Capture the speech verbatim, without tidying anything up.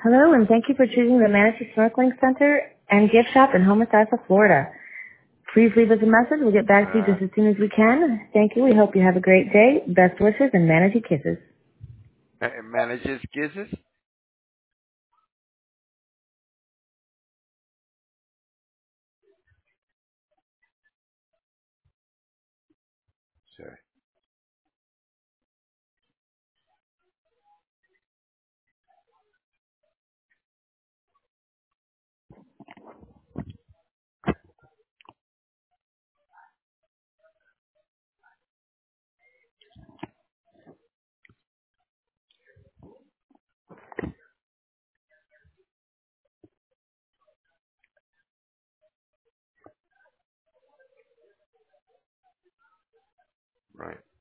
Hello, and thank you for choosing the Manatee Snorkeling Center and Gift Shop in Homosassa, Florida. Please leave us a message. We'll get back to you Uh, just as soon as we can. Thank you. We hope you have a great day. Best wishes and Manatee kisses. manages kisses? Sorry. Right.